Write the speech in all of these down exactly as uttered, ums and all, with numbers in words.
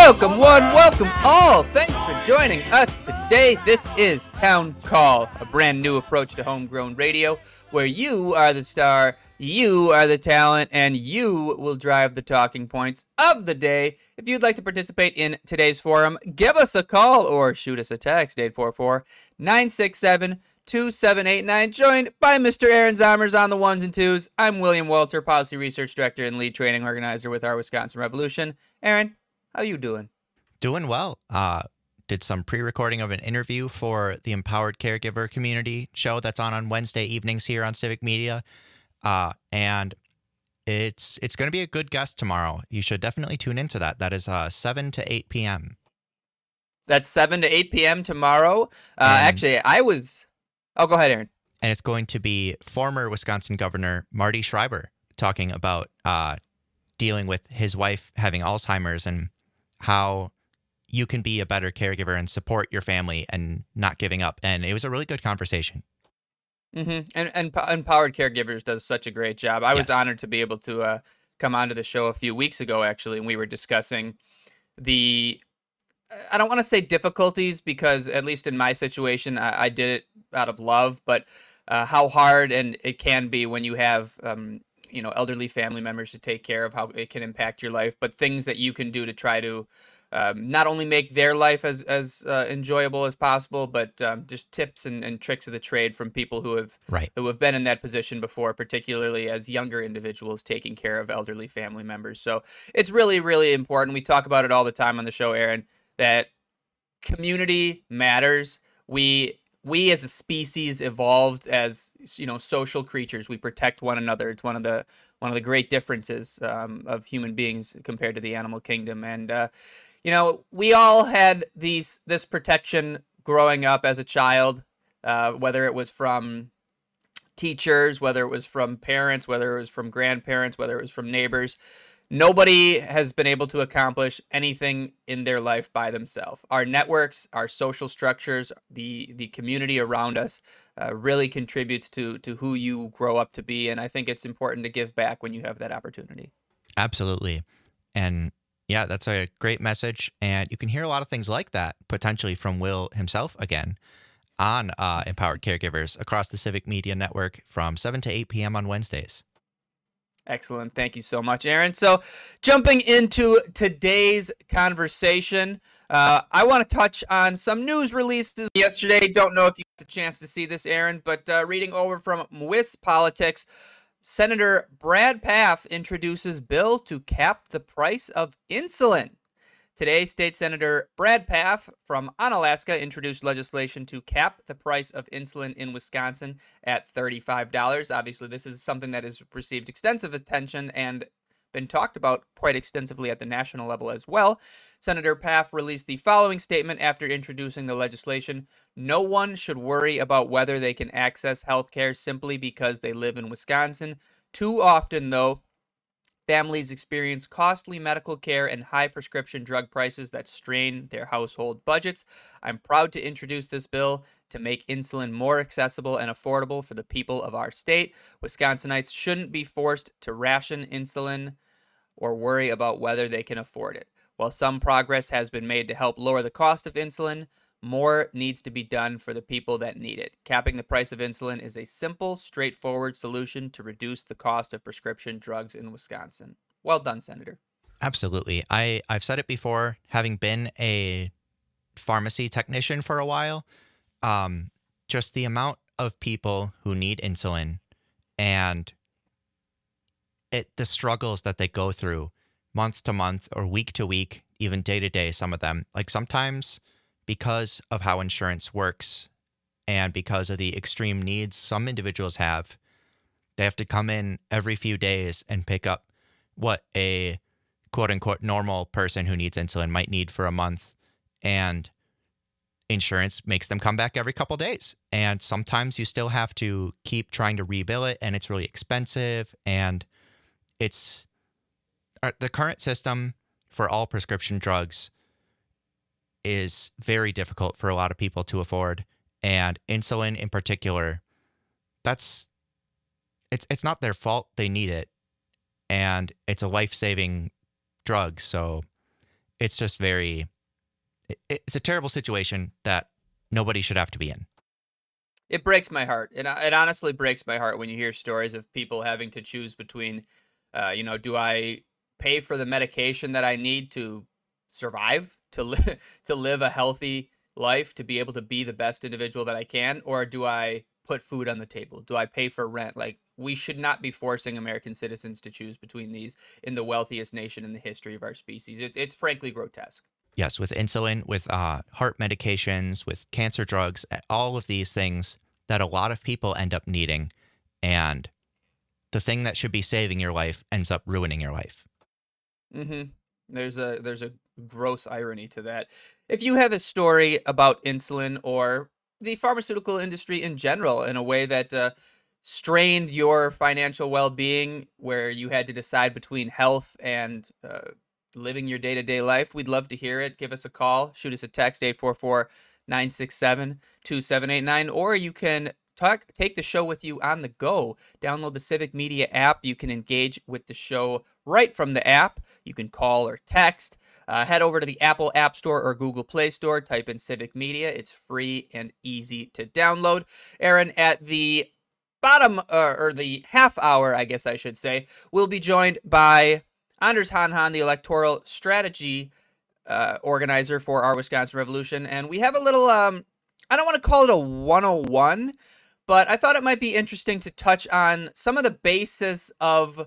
Welcome one, welcome all. Thanks for joining us today. This is Town Call, a brand new approach to homegrown radio where you are the star, you are the talent, and you will drive the talking points of the day. If you'd like to participate in today's forum, give us a call or shoot us a text, eight four four, nine six seven, two seven eight nine. Joined by Mister Aaron Zomers on the ones and twos. I'm William Walter, Policy Research Director and Lead Training Organizer with our Wisconsin Revolution. Aaron, how you doing? Doing well. Uh, did some pre-recording of an interview for the Empowered Caregiver Community show that's on on Wednesday evenings here on Civic Media. Uh, and it's it's going to be a good guest tomorrow. You should definitely tune into that. That is uh, seven to eight p.m. That's seven to eight p.m. tomorrow. Uh, actually, I was... Oh, go ahead, Aaron. And it's going to be former Wisconsin Governor Marty Schreiber talking about uh, dealing with his wife having Alzheimer's and how you can be a better caregiver and support your family and not giving up. And it was a really good conversation. Mm-hmm. And, and Empowered Caregivers does such a great job. I was Yes. honored to be able to uh, come onto the show a few weeks ago, actually, and we were discussing the, I don't want to say difficulties, because at least in my situation, I, I did it out of love, but uh, how hard and it can be when you have, um, you know, elderly family members to take care of, how it can impact your life, but things that you can do to try to um, not only make their life as, as uh, enjoyable as possible, but um, just tips and, and tricks of the trade from people who have Right. who have been in that position before, particularly as younger individuals taking care of elderly family members. So it's really, really important. We talk about it all the time on the show, Aaron, that community matters. We we as a species evolved as, you know, social creatures. We protect one another. It's one of the one of the great differences um, of human beings compared to the animal kingdom. And uh, you know, we all had these this protection growing up as a child, uh, whether it was from teachers, whether it was from parents, whether it was from grandparents, whether it was from neighbors. Nobody has been able to accomplish anything in their life by themselves. Our networks, our social structures, the the community around us uh, really contributes to to who you grow up to be. And I think it's important to give back when you have that opportunity. Absolutely. And yeah, that's a great message. And you can hear a lot of things like that potentially from Will himself again on uh, Empowered Caregivers across the Civic Media Network from seven to eight p.m. on Wednesdays. Excellent. Thank you so much, Aaron. So jumping into today's conversation, uh, I want to touch on some news releases yesterday. Don't know if you got the chance to see this, Aaron, but uh, reading over from Wiz Politics, Senator Brad Pfaff introduces bill to cap the price of insulin. Today, State Senator Brad Pfaff from Onalaska introduced legislation to cap the price of insulin in Wisconsin at thirty-five dollars. Obviously, this is something that has received extensive attention and been talked about quite extensively at the national level as well. Senator Pfaff released the following statement after introducing the legislation. No one should worry about whether they can access health care simply because they live in Wisconsin. Too often, though, families experience costly medical care and high prescription drug prices that strain their household budgets. I'm proud to introduce this bill to make insulin more accessible and affordable for the people of our state. Wisconsinites shouldn't be forced to ration insulin or worry about whether they can afford it. While some progress has been made to help lower the cost of insulin, more needs to be done for the people that need it. Capping the price of insulin is a simple, straightforward solution to reduce the cost of prescription drugs in Wisconsin. Well done, Senator. Absolutely. I, I've said it before, having been a pharmacy technician for a while, um, just the amount of people who need insulin and it the struggles that they go through month to month or week to week, even day to day, some of them. Like sometimes because of how insurance works and because of the extreme needs some individuals have, they have to come in every few days and pick up what a quote-unquote normal person who needs insulin might need for a month. And insurance makes them come back every couple days. And sometimes you still have to keep trying to rebill it, and it's really expensive. And it's uh, the current system for all prescription drugs is very difficult for a lot of people to afford, and insulin in particular, that's it's it's not their fault they need it, and it's a life-saving drug, so it's just very, it, it's a terrible situation that nobody should have to be in. It breaks my heart. It, it honestly breaks my heart when you hear stories of people having to choose between, uh, you know, do I pay for the medication that I need to survive, to li- to live a healthy life, to be able to be the best individual that I can, or do I put food on the table? Do I pay for rent? Like, we should not be forcing American citizens to choose between these in the wealthiest nation in the history of our species. It, it's frankly grotesque. Yes, with insulin, with uh, heart medications, with cancer drugs, all of these things that a lot of people end up needing. And the thing that should be saving your life ends up ruining your life. Mm-hmm. There's a there's a gross irony to that. If you have a story about insulin or the pharmaceutical industry in general in a way that uh, strained your financial well-being, where you had to decide between health and uh, living your day-to-day life, we'd love to hear it. Give us a call. Shoot us a text, eight four four, nine six seven, two seven eight nine, or you can talk, take the show with you on the go. Download the Civic Media app. You can engage with the show right from the app. You can call or text. Uh, head over to the Apple App Store or Google Play Store. Type in Civic Media. It's free and easy to download. Aaron, at the bottom, uh, or the half hour, I guess I should say, we'll be joined by Anders Hanhan, the electoral strategy uh, organizer for our Wisconsin Revolution. And we have a little, um, I don't want to call it a one oh one, but I thought it might be interesting to touch on some of the basis of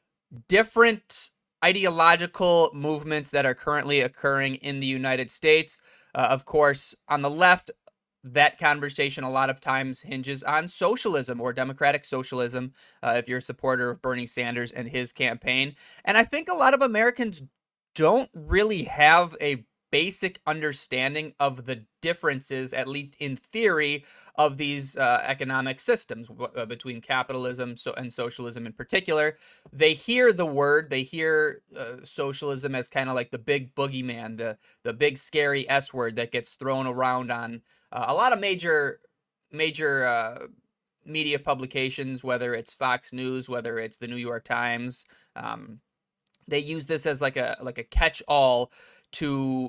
different ideological movements that are currently occurring in the United States. Uh, of course, on the left, that conversation a lot of times hinges on socialism or democratic socialism, uh, if you're a supporter of Bernie Sanders and his campaign. And I think a lot of Americans don't really have a basic understanding of the differences, at least in theory, of these uh, economic systems uh, between capitalism so, and socialism in particular. They hear the word, they hear uh, socialism as kind of like the big boogeyman, the the big scary S word that gets thrown around on uh, a lot of major major uh, media publications, whether it's Fox News, whether it's the New York Times. Um, they use this as like a like a catch-all to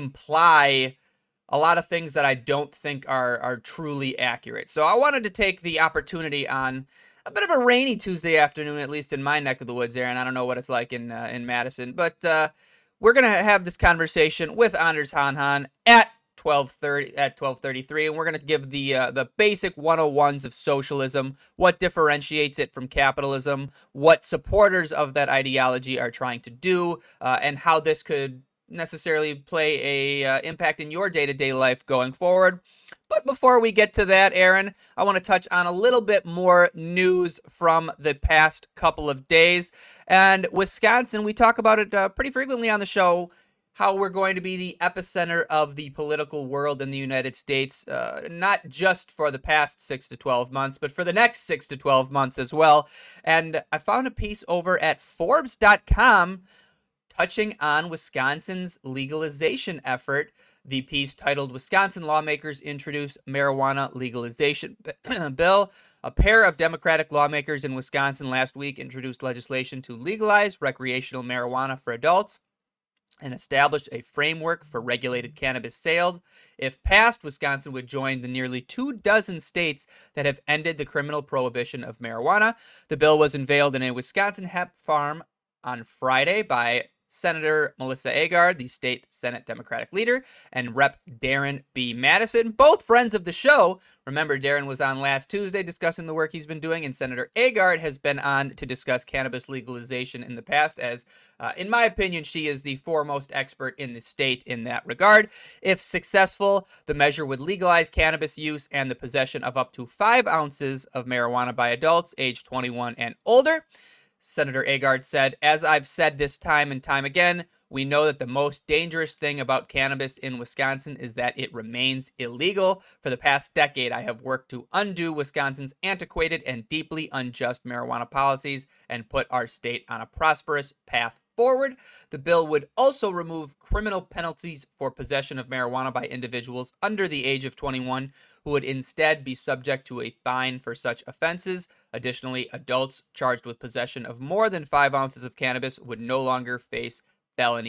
imply a lot of things that I don't think are are truly accurate. So I wanted to take the opportunity on a bit of a rainy Tuesday afternoon, at least in my neck of the woods, Aaron. I don't know what it's like in uh, in Madison, but uh, we're gonna have this conversation with Anders Hanhan at twelve thirty at twelve thirty-three, and we're gonna give the uh, the basic one oh ones of socialism, what differentiates it from capitalism, what supporters of that ideology are trying to do, uh, and how this could necessarily play a uh, impact in your day-to-day life going forward. But before we get to that, Aaron, I want to touch on a little bit more news from the past couple of days. And Wisconsin, we talk about it uh, pretty frequently on the show, how we're going to be the epicenter of the political world in the United States, uh, not just for the past six to twelve months, but for the next six to twelve months as well. And I found a piece over at Forbes dot com touching on Wisconsin's legalization effort. The piece titled, "Wisconsin Lawmakers Introduce Marijuana Legalization Bill." A pair of Democratic lawmakers in Wisconsin last week introduced legislation to legalize recreational marijuana for adults and established a framework for regulated cannabis sales. If passed, Wisconsin would join the nearly two dozen states that have ended the criminal prohibition of marijuana. The bill was unveiled in a Wisconsin hemp farm on Friday by Senator Melissa Agard, the state Senate Democratic leader, and Representative Darren B. Madison, both friends of the show. Remember, Darren was on last Tuesday discussing the work he's been doing, and Senator Agard has been on to discuss cannabis legalization in the past, as, uh, in my opinion, she is the foremost expert in the state in that regard. If successful, the measure would legalize cannabis use and the possession of up to five ounces of marijuana by adults aged twenty-one and older. Senator Agard said, "As I've said this time and time again, we know that the most dangerous thing about cannabis in Wisconsin is that it remains illegal. For the past decade, I have worked to undo Wisconsin's antiquated and deeply unjust marijuana policies and put our state on a prosperous path forward." The bill would also remove criminal penalties for possession of marijuana by individuals under the age of twenty-one, who would instead be subject to a fine for such offenses. Additionally, adults charged with possession of more than five ounces of cannabis would no longer face felony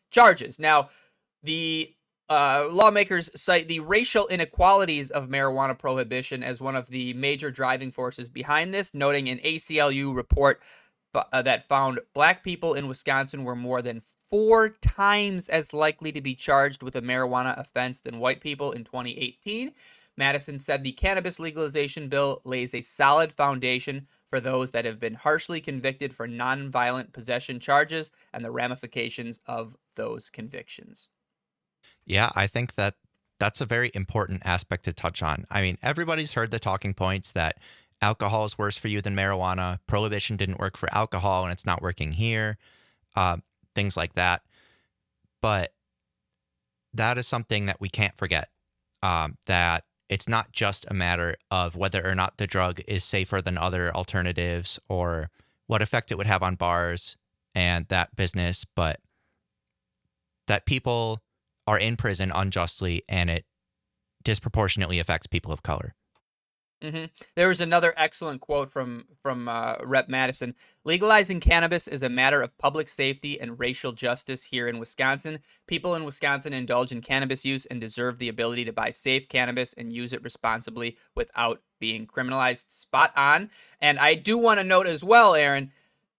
charges. Now, the uh, lawmakers cite the racial inequalities of marijuana prohibition as one of the major driving forces behind this, noting an A C L U report uh, that found black people in Wisconsin were more than four times as likely to be charged with a marijuana offense than white people in twenty eighteen. Madison said the cannabis legalization bill lays a solid foundation for those that have been harshly convicted for nonviolent possession charges and the ramifications of those convictions. Yeah, I think that that's a very important aspect to touch on. I mean, everybody's heard the talking points that alcohol is worse for you than marijuana. Prohibition didn't work for alcohol and it's not working here. Uh, things like that. But that is something that we can't forget, um, that it's not just a matter of whether or not the drug is safer than other alternatives or what effect it would have on bars and that business, but that people are in prison unjustly and it disproportionately affects people of color. Mm-hmm. There was another excellent quote from from uh, Representative Madison. Legalizing cannabis is a matter of public safety and racial justice here in Wisconsin. People in Wisconsin indulge in cannabis use and deserve the ability to buy safe cannabis and use it responsibly without being criminalized. Spot on. And I do want to note as well, Aaron,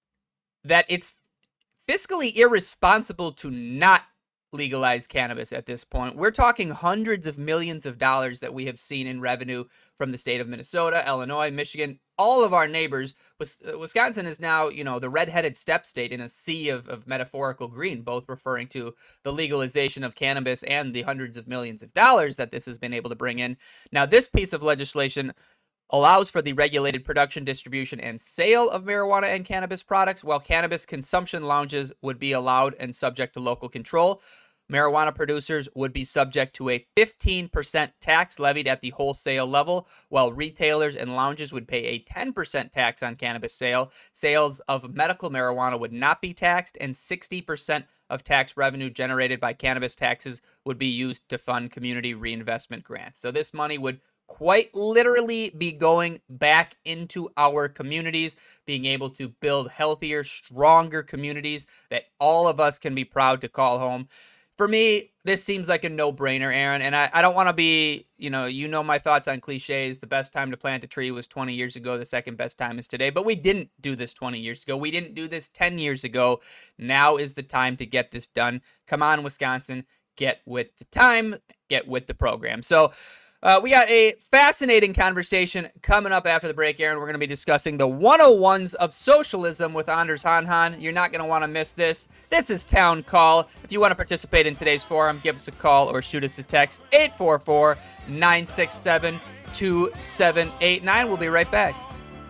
that it's fiscally irresponsible to not legalize cannabis at this point. We're talking hundreds of millions of dollars that we have seen in revenue from the state of Minnesota, Illinois, Michigan, all of our neighbors. Wisconsin is now, you know, the redheaded step state in a sea of, of metaphorical green, both referring to the legalization of cannabis and the hundreds of millions of dollars that this has been able to bring in. Now, this piece of legislation allows for the regulated production, distribution, and sale of marijuana and cannabis products, while cannabis consumption lounges would be allowed and subject to local control. Marijuana producers would be subject to a fifteen percent tax levied at the wholesale level, while retailers and lounges would pay a ten percent tax on cannabis sale. Sales of medical marijuana would not be taxed, and sixty percent of tax revenue generated by cannabis taxes would be used to fund community reinvestment grants. So this money would quite literally be going back into our communities, being able to build healthier, stronger communities that all of us can be proud to call home. For me, this seems like a no-brainer, Aaron, and I, I don't want to be, you know, you know my thoughts on cliches. The best time to plant a tree was twenty years ago. The second best time is today, but we didn't do this twenty years ago. We didn't do this ten years ago. Now is the time to get this done. Come on, Wisconsin, get with the time, get with the program. So, Uh, we got a fascinating conversation coming up after the break, Aaron. We're going to be discussing the one oh ones of socialism with Anders Hanhan. You're not going to want to miss this. This is Town Call. If you want to participate in today's forum, give us a call or shoot us a text, eight four four, nine six seven, two seven eight nine. We'll be right back.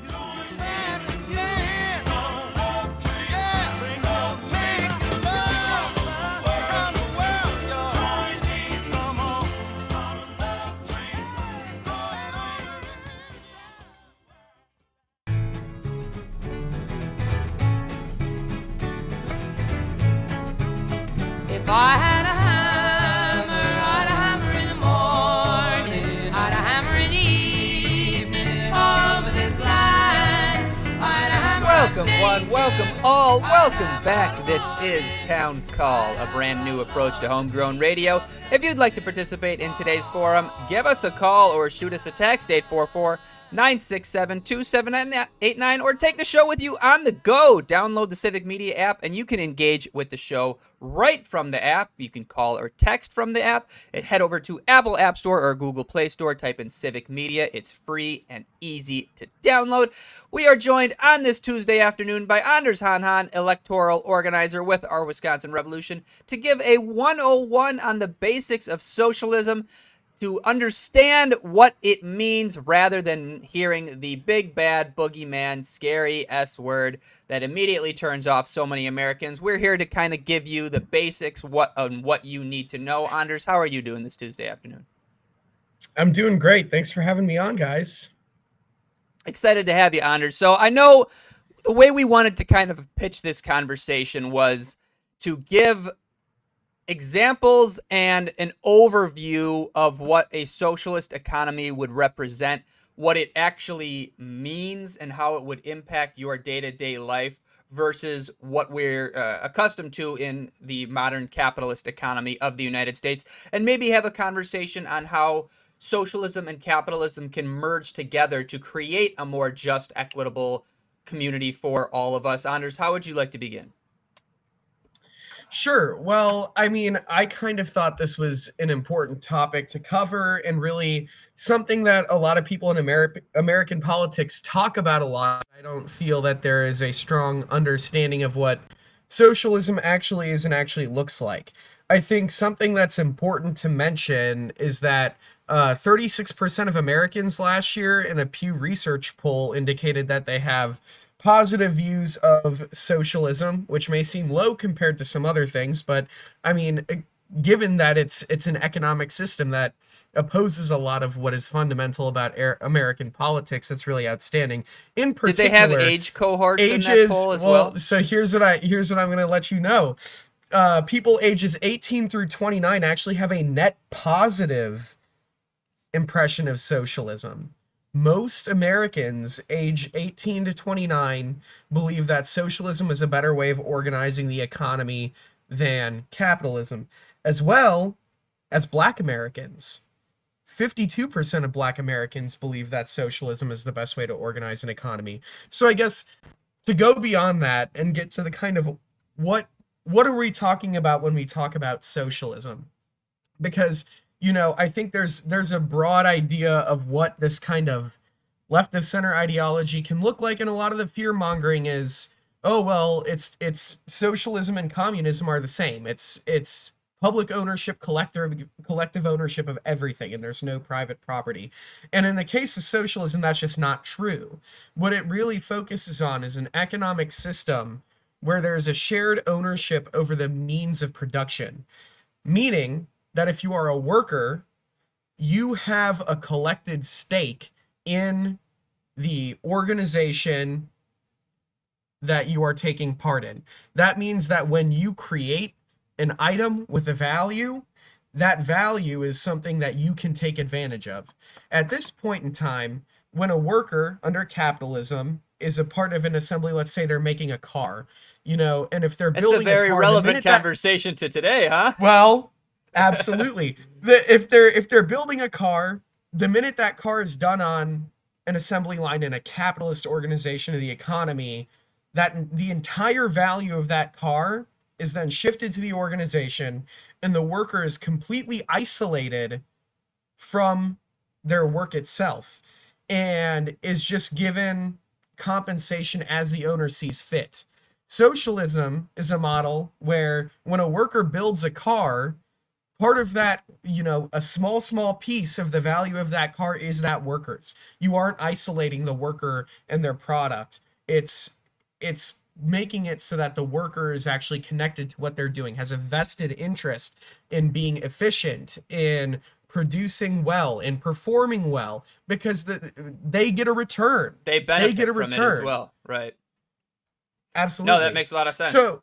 If I had a hammer, I'd a hammer in the morning, I'd a hammer in the evening, over this land, I'd a hammer. Welcome one, welcome all, welcome back. This is Town Call, a brand new approach to homegrown radio. If you'd like to participate in today's forum, give us a call or shoot us a text, eight four four, nine six seven, two seven eight nine, or take the show with you on the go. Download the Civic Media app, and you can engage with the show right from the app. You can call or text from the app. Head over to Apple App Store or Google Play Store. Type in Civic Media. It's free and easy to download. We are joined on this Tuesday afternoon by Anders Hanhan, electoral organizer with our Wisconsin Revolution, to give a one oh one on the basics of socialism, to understand what it means rather than hearing the big bad boogeyman scary S word that immediately turns off so many Americans. We're here to kind of give you the basics what on what you need to know. Anders, how are you doing this Tuesday afternoon? I'm doing great. Thanks for having me on, guys. Excited to have you, Anders. So I know the way we wanted to kind of pitch this conversation was to give examples and an overview of what a socialist economy would represent, what it actually means, and how it would impact your day-to-day life versus what we're uh, accustomed to in the modern capitalist economy of the United States, and maybe have a conversation on how socialism and capitalism can merge together to create a more just, equitable community for all of us. Anders, how would you like to begin? Sure. Well, I mean, I kind of thought this was an important topic to cover and really something that a lot of people in Ameri- American politics talk about a lot. I don't feel that there is a strong understanding of what socialism actually is and actually looks like. I think something that's important to mention is that uh, thirty-six percent of Americans last year in a Pew Research poll indicated that they have positive views of socialism, which may seem low compared to some other things, but I mean, given that it's it's an economic system that opposes a lot of what is fundamental about er- American politics, that's really outstanding. In particular, did they have age cohorts ages, in that poll as well? well? So here's what I here's what I'm going to let you know. Uh, people ages eighteen through twenty-nine actually have a net positive impression of socialism. Most Americans age eighteen to twenty-nine believe that socialism is a better way of organizing the economy than capitalism. As well as Black Americans, fifty-two percent of Black Americans believe that socialism is the best way to organize an economy. So I guess to go beyond that and get to the kind of what what are we talking about when we talk about socialism? Because you know, I think there's there's a broad idea of what this kind of left of center ideology can look like, and a lot of the fear mongering is, oh well, it's it's socialism and communism are the same. It's it's public ownership, collective collective ownership of everything, and there's no private property. And in the case of socialism, that's just not true. What it really focuses on is an economic system where there's a shared ownership over the means of production, meaning that if you are a worker, you have a collected stake in the organization that you are taking part in. That means that when you create an item with a value, that value is something that you can take advantage of. At this point in time, when a worker under capitalism is a part of an assembly, let's say they're making a car, you know, and if they're It's building a very a car, relevant that, conversation to today, huh? well, absolutely. The, if they're if they're building a car, the minute that car is done on an assembly line in a capitalist organization of the economy, that the entire value of that car is then shifted to the organization, and the worker is completely isolated from their work itself and is just given compensation as the owner sees fit. Socialism is a model where when a worker builds a car, part of that, you know, a small, small piece of the value of that car is that worker's. You aren't isolating the worker and their product. It's, it's making it so that the worker is actually connected to what they're doing, has a vested interest in being efficient, in producing well, in performing well, because the, they get a return. They benefit get a from it as return. well, right? Absolutely. No, that makes a lot of sense. So,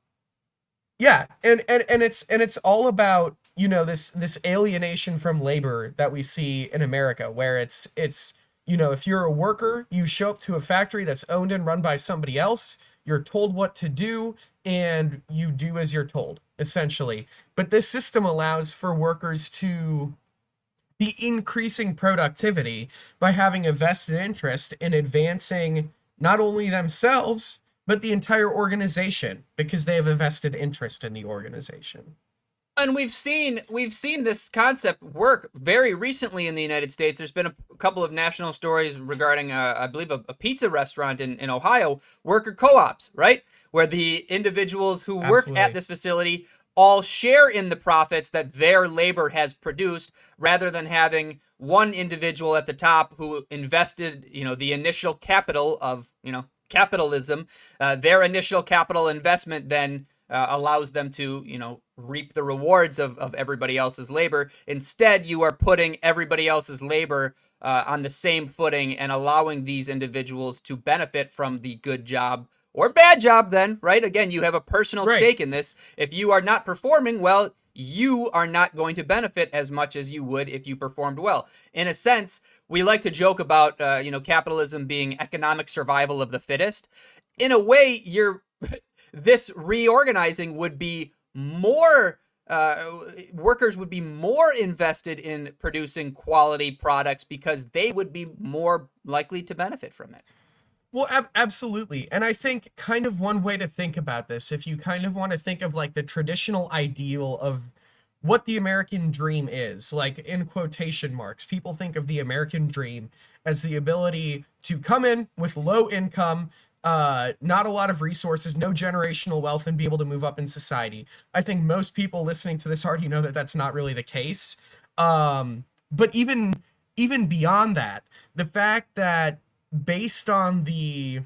yeah, and and and it's and it's all about, you know, this this alienation from labor that we see in America, where it's it's you know, if you're a worker, you show up to a factory that's owned and run by somebody else, you're told what to do, and you do as you're told, essentially. But this system allows for workers to be increasing productivity by having a vested interest in advancing not only themselves, but the entire organization, because they have a vested interest in the organization. And we've seen we've seen this concept work very recently in the United States. There's been a couple of national stories regarding, uh, I believe, a, a pizza restaurant in, in Ohio, worker co-ops, right? Where the individuals who work Absolutely. at this facility all share in the profits that their labor has produced, rather than having one individual at the top who invested, you know, the initial capital of, you know, capitalism. Uh, their initial capital investment then uh, allows them to, you know, reap the rewards of, of everybody else's labor. Instead, you are putting everybody else's labor uh, on the same footing and allowing these individuals to benefit from the good job or bad job then, right? Again, you have a personal Right. stake in this. If you are not performing well, you are not going to benefit as much as you would if you performed well. In a sense, we like to joke about, uh, you know, capitalism being economic survival of the fittest. In a way, you're this reorganizing would be more uh, workers would be more invested in producing quality products because they would be more likely to benefit from it. Well, ab- absolutely. And I think kind of one way to think about this, if you kind of want to think of like the traditional ideal of what the American dream is, like in quotation marks, people think of the American dream as the ability to come in with low income, uh, not a lot of resources, no generational wealth, and be able to move up in society. I think most people listening to this already know that that's not really the case. Um, but even even beyond that, the fact that based on the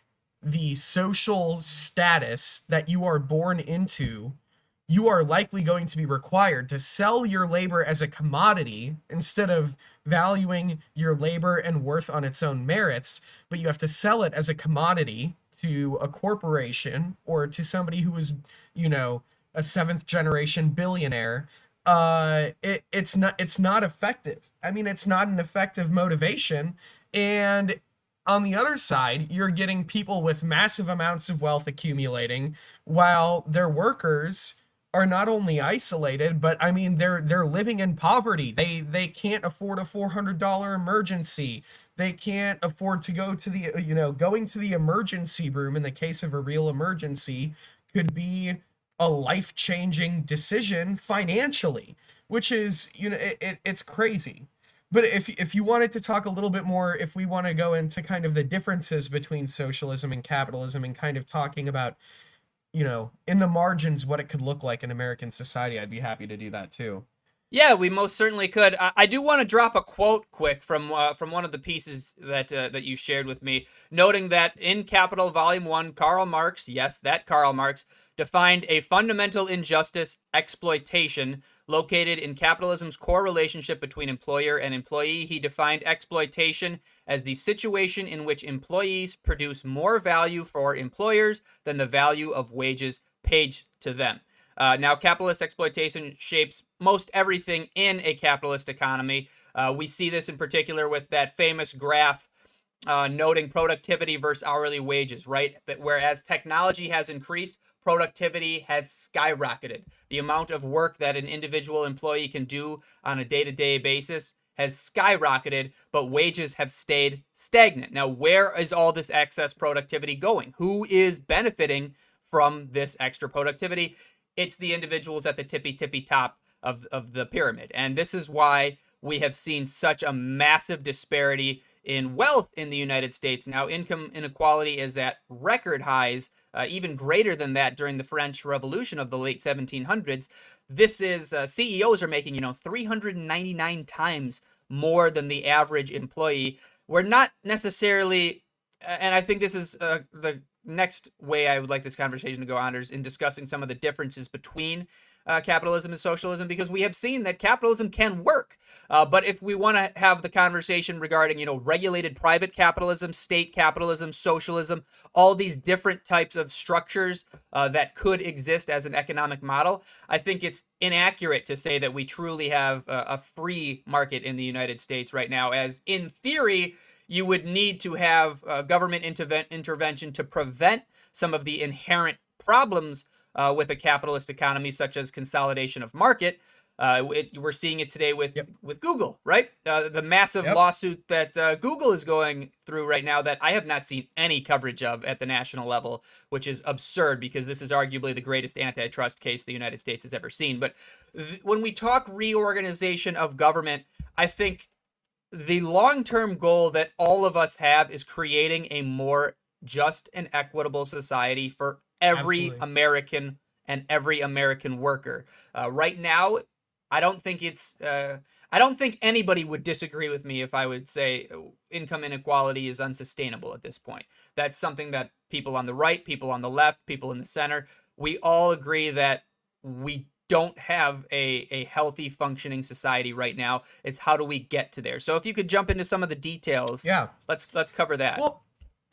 the social status that you are born into, you are likely going to be required to sell your labor as a commodity instead of valuing your labor and worth on its own merits, but you have to sell it as a commodity to a corporation or to somebody who is, you know, a seventh generation billionaire. Uh, it, it's not, it's not effective. I mean, it's not an effective motivation. And on the other side, you're getting people with massive amounts of wealth accumulating while their workers are not only isolated, but I mean they're they're living in poverty. They they can't afford a four hundred dollars emergency. They can't afford to go to the, you know, going to the emergency room in the case of a real emergency could be a life-changing decision financially, which is, you know, it, it, it's crazy. But if if you wanted to talk a little bit more, if we want to go into kind of the differences between socialism and capitalism and kind of talking about, you know, in the margins, what it could look like in American society, I'd be happy to do that too. Yeah, we most certainly could. I, I do want to drop a quote quick from uh, from one of the pieces that uh, that you shared with me, noting that in Capital Volume One, Karl Marx, yes, that Karl Marx, defined a fundamental injustice, exploitation, located in capitalism's core relationship between employer and employee. He defined exploitation as the situation in which employees produce more value for employers than the value of wages paid to them. Uh, now, capitalist exploitation shapes most everything in a capitalist economy. Uh, we see this in particular with that famous graph uh, noting productivity versus hourly wages, right? But whereas technology has increased, productivity has skyrocketed. The amount of work that an individual employee can do on a day-to-day basis has skyrocketed, but wages have stayed stagnant. Now, where is all this excess productivity going? Who is benefiting from this extra productivity? It's the individuals at the tippy tippy top of, of the pyramid. And this is why we have seen such a massive disparity in wealth in the United States. Now, income inequality is at record highs, uh, even greater than that during the French Revolution of the late seventeen hundreds. This is, uh, C E Os are making, you know, three hundred ninety-nine times more than the average employee. We're not necessarily, and I think this is uh, the next way I would like this conversation to go, Anders, in discussing some of the differences between uh, capitalism and socialism, because we have seen that capitalism can work. Uh, but if we want to have the conversation regarding, you know, regulated private capitalism, state capitalism, socialism, all these different types of structures uh, that could exist as an economic model, I think it's inaccurate to say that we truly have a, a free market in the United States right now, as in theory, you would need to have uh, government interve- intervention to prevent some of the inherent problems uh, with a capitalist economy, such as consolidation of market. Uh, it, we're seeing it today with, yep. with Google, right? Uh, the massive yep. lawsuit that uh, Google is going through right now that I have not seen any coverage of at the national level, which is absurd because this is arguably the greatest antitrust case the United States has ever seen. But th- when we talk reorganization of government, I think the long-term goal that all of us have is creating a more just and equitable society for every Absolutely. American and every American worker. Uh, right now, I don't think it's, uh, I don't think anybody would disagree with me if I would say income inequality is unsustainable at this point. That's something that people on the right, people on the left, people in the center, we all agree that we don't have a, a healthy functioning society right now. It's how do we get to there? So if you could jump into some of the details, yeah, let's let's cover that. Well,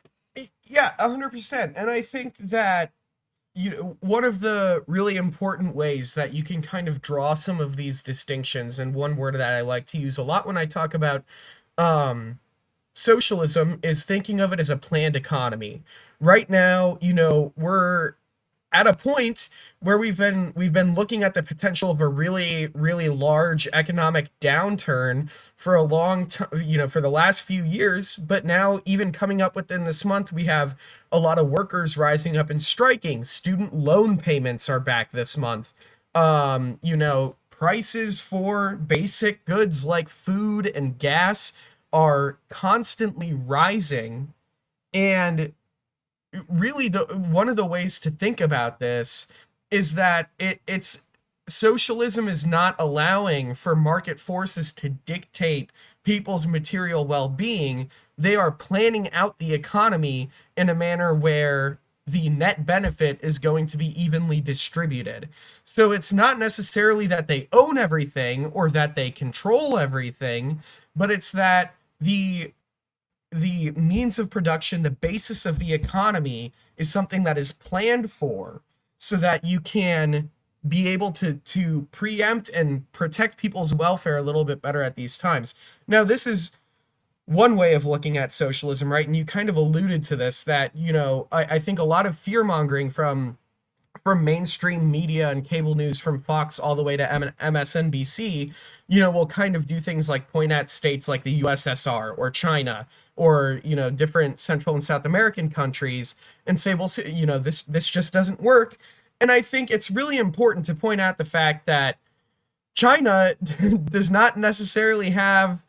yeah, one hundred percent. And I think that, you know, one of the really important ways that you can kind of draw some of these distinctions, and one word that I like to use a lot when I talk about um, socialism is thinking of it as a planned economy. Right now, you know, we're at a point where we've been we've been looking at the potential of a really really large economic downturn for a long time, you know, for the last few years. But now, even coming up within this month, we have a lot of workers rising up and striking. Student loan payments are back this month. Um, you know, prices for basic goods like food and gas are constantly rising. And really, the one of the ways to think about this is that it, it's socialism is not allowing for market forces to dictate people's material well-being. They are planning out the economy in a manner where the net benefit is going to be evenly distributed. So it's not necessarily that they own everything or that they control everything, but it's that the the means of production, the basis of the economy, is something that is planned for so that you can be able to to preempt and protect people's welfare a little bit better at these times. Now, this is one way of looking at socialism, right? And you kind of alluded to this, that, you know, I, I think a lot of fear mongering from from mainstream media and cable news, from Fox all the way to M- M S N B C, you know, will kind of do things like point at states like the U S S R or China or, you know, different Central and South American countries and say, well, you know, this this just doesn't work. And I think it's really important to point out the fact that China does not necessarily have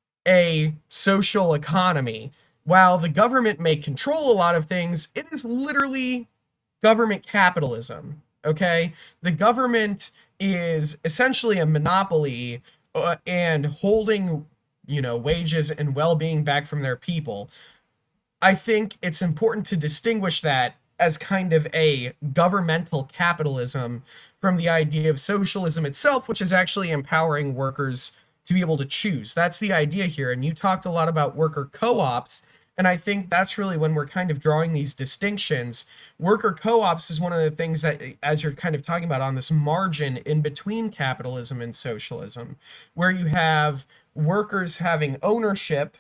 a social economy. While the government may control a lot of things, it is literally government capitalism, okay? The government is essentially a monopoly uh, and holding, you know, wages and well-being back from their people. I think it's important to distinguish that as kind of a governmental capitalism from the idea of socialism itself, which is actually empowering workers to be able to choose. That's the idea here. And you talked a lot about worker co-ops, and I think that's really when we're kind of drawing these distinctions. Worker co-ops is one of the things that, as you're kind of talking about, on this margin in between capitalism and socialism, where you have workers having ownership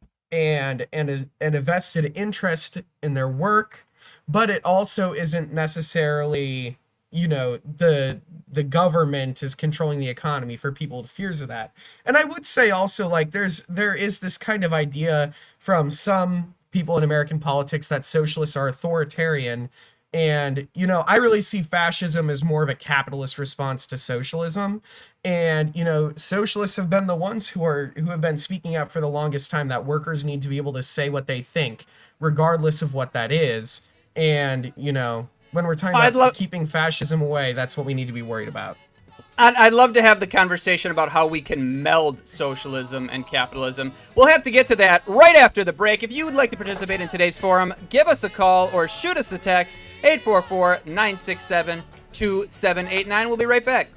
and and a, and a vested interest in their work, but it also isn't necessarily, you know, the the government is controlling the economy for people with fears of that. And I would say also, like, there's there is this kind of idea from some people in American politics that socialists are authoritarian. And, you know, I really see fascism as more of a capitalist response to socialism. And, you know, socialists have been the ones who are who have been speaking out for the longest time that workers need to be able to say what they think, regardless of what that is. And, you know, when we're talking I'd about love- keeping fascism away, that's what we need to be worried about. I'd, I'd love to have the conversation about how we can meld socialism and capitalism. We'll have to get to that right after the break. If you would like to participate in today's forum, give us a call or shoot us a text, eight four four, nine six seven, two seven eight nine. We'll be right back.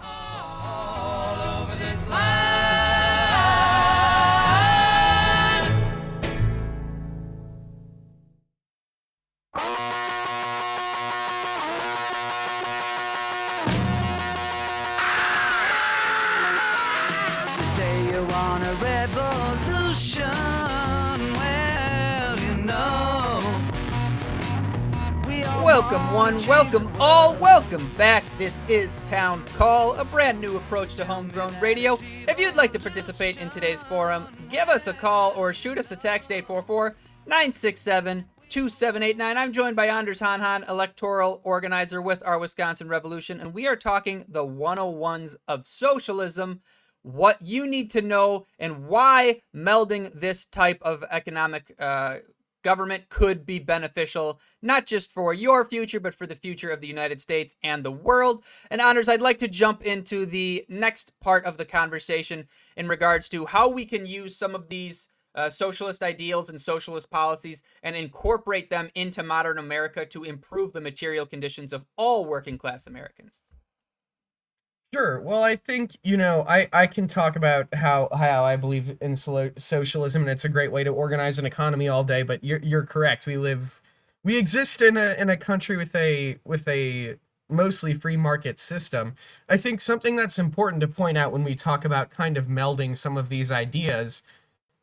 All over this line. You say you want a revolution. Well, you know. We all Welcome one, welcome all, welcome back. This is Town Call, a brand new approach to homegrown radio. If you'd like to participate in today's forum, give us a call or shoot us a text, eight four four, nine six seven, two seven eight nine. I'm joined by Anders Hanhan, electoral organizer with our Wisconsin Revolution, and we are talking the one oh ones of socialism, what you need to know, and why melding this type of economic uh, government could be beneficial, not just for your future, but for the future of the United States and the world. And Anders, I'd like to jump into the next part of the conversation in regards to how we can use some of these uh, socialist ideals and socialist policies and incorporate them into modern America to improve the material conditions of all working class Americans. Sure. Well, I think, you know, I, I can talk about how how I believe in solo- socialism, and it's a great way to organize an economy all day. But you're you're correct. We live, we exist in a in a country with a with a mostly free market system. I think something that's important to point out when we talk about kind of melding some of these ideas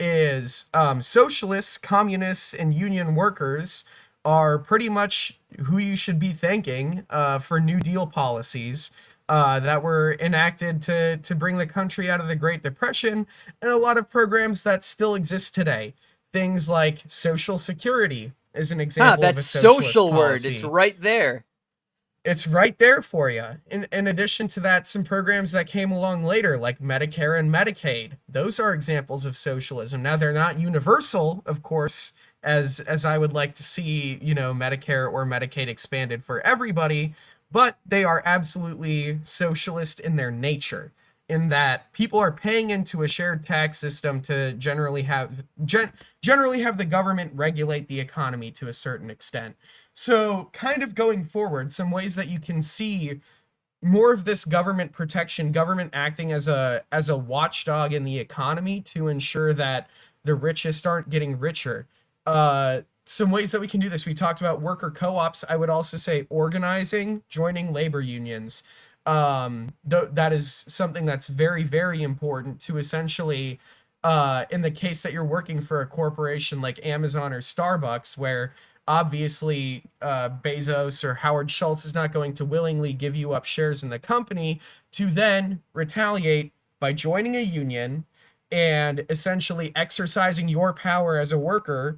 is um, socialists, communists, and union workers are pretty much who you should be thanking uh, for New Deal policies uh, that were enacted to to bring the country out of the Great Depression, and a lot of programs that still exist today. Things like Social Security is an example Huh, of a that's socialist social word. policy. It's right there. It's right there for you. In, in addition to that, some programs that came along later, like Medicare and Medicaid, those are examples of socialism. Now, they're not universal, of course, as as I would like to see, you know, Medicare or Medicaid expanded for everybody, but they are absolutely socialist in their nature, in that people are paying into a shared tax system to generally have gen, generally have the government regulate the economy to a certain extent. So, kind of going forward, some ways that you can see more of this government protection, government acting as a as a watchdog in the economy to ensure that the richest aren't getting richer. Uh, some ways that we can do this. We talked about worker co-ops. I would also say organizing, joining labor unions. Um, th- that is something that's very, very important to essentially, uh, in the case that you're working for a corporation like Amazon or Starbucks, where obviously uh, Bezos or Howard Schultz is not going to willingly give you up shares in the company to then retaliate by joining a union and essentially exercising your power as a worker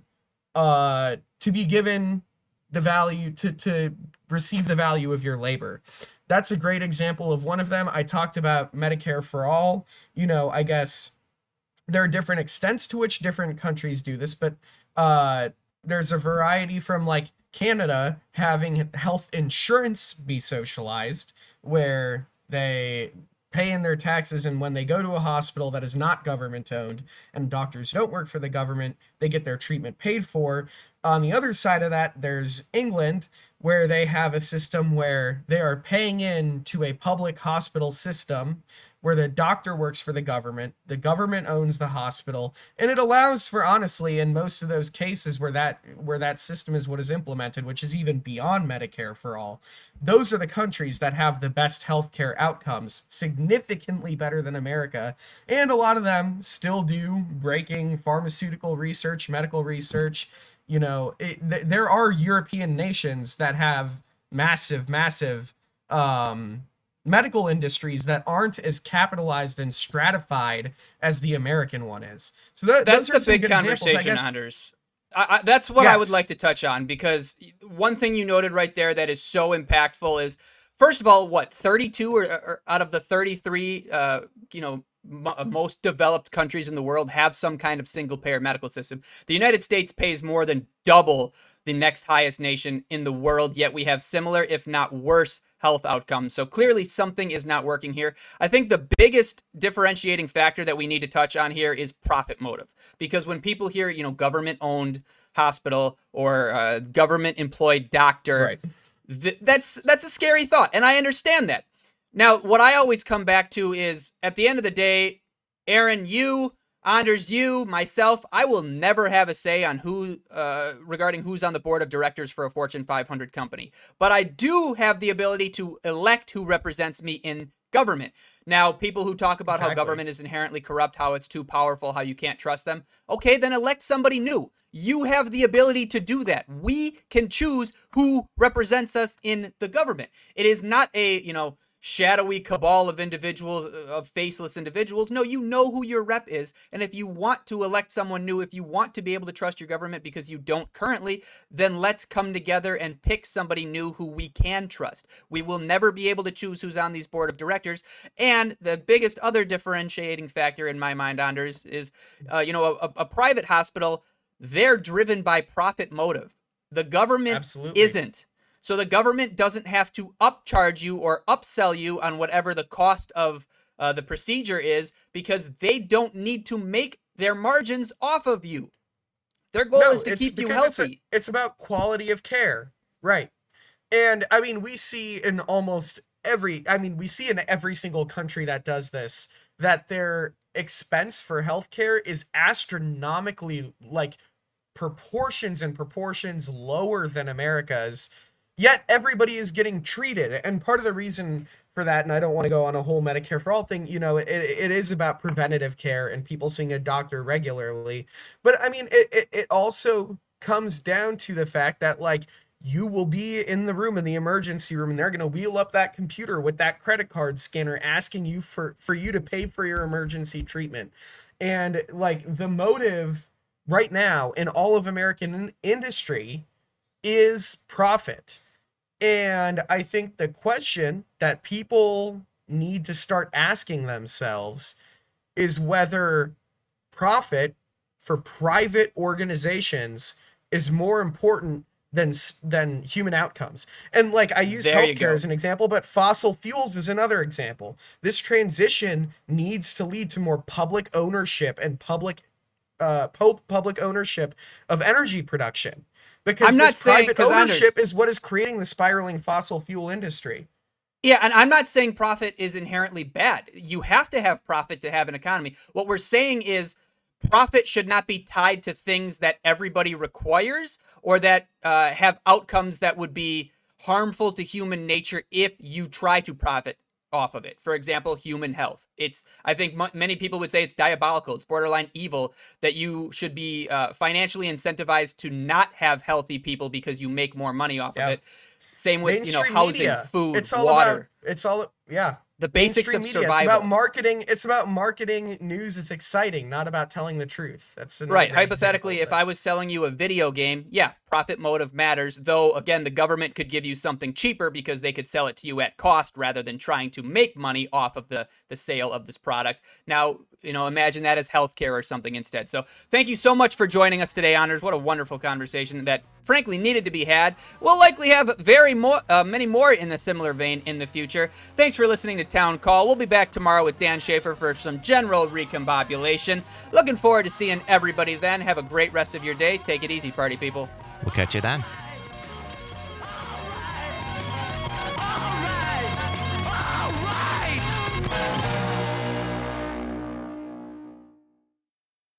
uh, to be given the value, to, to receive the value of your labor. That's a great example of one of them. I talked about Medicare for all. You know, I guess there are different extents to which different countries do this, but uh, there's a variety from like Canada having health insurance be socialized, where they pay in their taxes, and when they go to a hospital that is not government owned and doctors don't work for the government, they get their treatment paid for. On the other side of that, there's England, where they have a system where they are paying in to a public hospital system where the doctor works for the government, the government owns the hospital, and it allows for, honestly, in most of those cases where that where that system is what is implemented, which is even beyond Medicare for all, those are the countries that have the best healthcare outcomes, significantly better than America, and a lot of them still do breaking pharmaceutical research, medical research. You know, it, th- there are European nations that have massive, massive um, medical industries that aren't as capitalized and stratified as the American one is. So th- That's those are the some big good examples, I conversation, guess. Anders. I, I, that's what I would Yes. like to touch on, because one thing you noted right there that is so impactful is, first of all, what, thirty-two or, or out of the thirty-three, uh, you know, m- most developed countries in the world have some kind of single payer medical system. The United States pays more than double the next highest nation in the world, yet we have similar, if not worse, health outcomes. So clearly something is not working here. I think the biggest differentiating factor that we need to touch on here is profit motive. Because when people hear, you know, government-owned hospital or uh, government-employed doctor, Right. th- that's that's a scary thought, and I understand that. Now, what I always come back to is, at the end of the day, Aaron, you, Anders, you, myself, I will never have a say on who, uh, regarding who's on the board of directors for a Fortune five hundred company. But I do have the ability to elect who represents me in government. Now, people who talk about Exactly. how government is inherently corrupt, how it's too powerful, how you can't trust them, okay, then elect somebody new. You have the ability to do that. We can choose who represents us in the government. It is not a, you know, shadowy cabal of individuals, of faceless individuals. No, you know who your rep is. And if you want to elect someone new, if you want to be able to trust your government because you don't currently, then let's come together and pick somebody new who we can trust. We will never be able to choose who's on these board of directors. And the biggest other differentiating factor in my mind, Anders, is, uh, you know, a, a private hospital, they're driven by profit motive. The government Absolutely. isn't. So the government doesn't have to upcharge you or upsell you on whatever the cost of uh, the procedure is, because they don't need to make their margins off of you. Their goal No, is to it's keep you because it's a- healthy. It's, about quality of care. Right. And I mean, we see in almost every, I mean, we see in every single country that does this, that their expense for healthcare is astronomically, like, proportions and proportions lower than America's. Yet everybody is getting treated. And part of the reason for that, and I don't want to go on a whole Medicare for all thing. You know, it, it is about preventative care and people seeing a doctor regularly. But I mean, it, it, it also comes down to the fact that, like, you will be in the room, in the emergency room, and they're going to wheel up that computer with that credit card scanner asking you for, for you to pay for your emergency treatment. And like the motive right now in all of American industry is profit. And I think the question that people need to start asking themselves is whether profit for private organizations is more important than than human outcomes. And like I use There you healthcare go. as an example, but fossil fuels is another example. This transition needs to lead to more public ownership and public uh po- public ownership of energy production. Because I'm not this saying- private 'cause I ownership is what is creating the spiraling fossil fuel industry. Yeah, and I'm not saying profit is inherently bad. You have to have profit to have an economy. What we're saying is profit should not be tied to things that everybody requires or that uh, have outcomes that would be harmful to human nature if you try to profit off of it. For example, human health. It's, I think m- many people would say it's diabolical. It's borderline evil that you should be uh, financially incentivized to not have healthy people because you make more money off Yeah. of it. Same with, you know, Mainstream housing, media. food, It's all water, about it's all yeah. the basics Mainstream of media. survival. It's about marketing. It's about marketing news. It's exciting, not about telling the truth. That's another Right. great Hypothetically, example if of I this. was selling you a video game, yeah, profit motive matters. Though, again, the government could give you something cheaper because they could sell it to you at cost rather than trying to make money off of the, the sale of this product. Now, you know, imagine that as healthcare or something instead. So thank you so much for joining us today, Honors. What a wonderful conversation that, frankly, needed to be had. We'll likely have very more, uh, many more in a similar vein in the future. Thanks for listening to Town Call. We'll be back tomorrow with Dan Schaefer for some general recombobulation. Looking forward to seeing everybody then. Have a great rest of your day. Take it easy, party people. We'll catch you then.